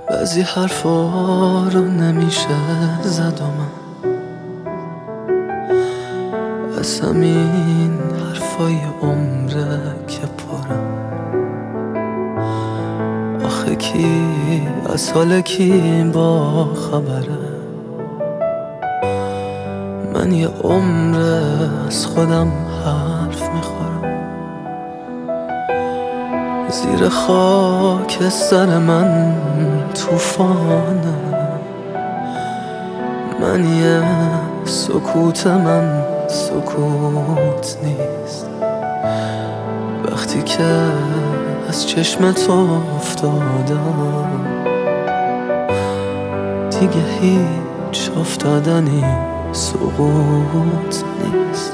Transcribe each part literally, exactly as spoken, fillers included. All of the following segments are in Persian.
بعضی حرفا رو نمیشه زد و من از همین حرفای عمره که پرم. آخه کی از حال کی با خبره؟ من یه عمره از خودم حرف میخورم. زیر خاک سر من توفانه. من یه سکوت من سکوت نیست. وقتی که از چشم تو افتادم دیگه هیچ افتادنی سقوط نیست.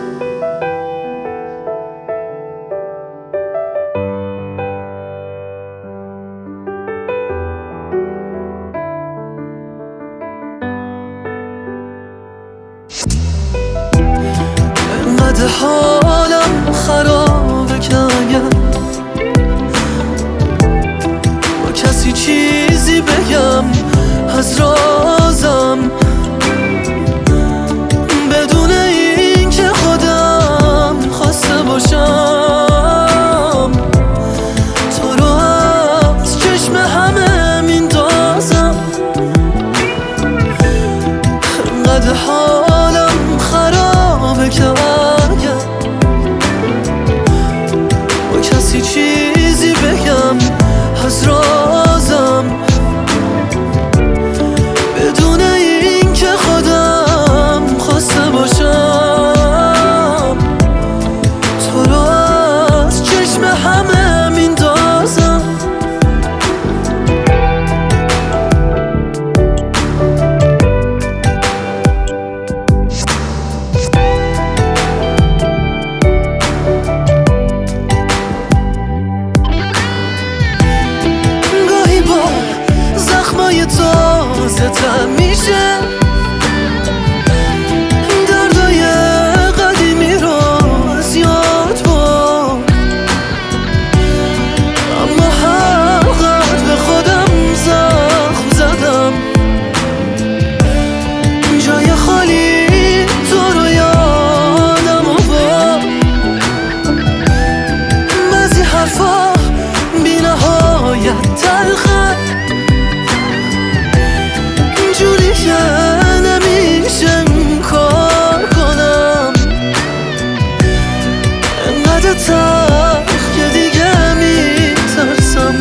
انقدر حالم خرابه که اگر با کسی چیزی بگم از رازم، بدون این که خودم خواسته باشم، تو رو از چشم همه میندازم. انقدر حالم خرابه که اگر با کسی چیزی بگم از رازم، بدون این که خودم خواسته باشم، تو رو از چشم همه میندازم. گاهی با زخمای تازه تر میشه، دردای قدیمی رو از یاد بر، اما هر قدر به خودم زخم زدم، جای خالی تو رو یادم آورد. بعضی حرفا بی نهایت تلخه، جوری که نمیشه کار کنم. انقدر تلخ که دیگه میترسم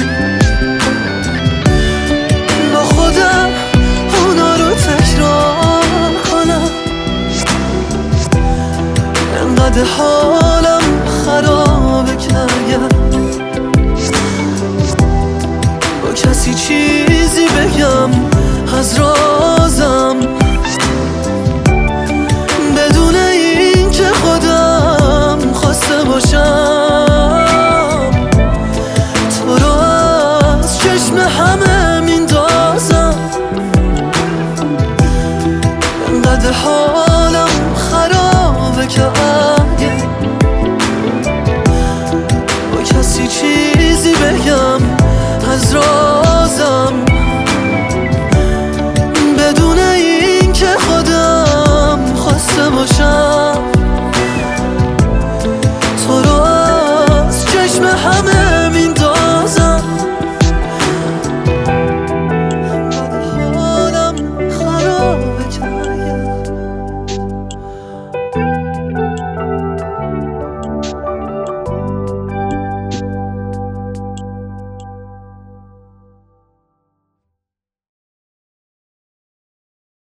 با خودم اونا رو تکرار کنم. انقدر حالم خرابه که اگر با کسی چیزی بگم از رازم، بدون این که خودم خواسته باشم، تو رو از چشم همه میندازم. انقدر حالم خرابه که اگه با کسی چیزی بگم از رازم، بدون این که خودم خواسته باشم، تو رو از چشم همه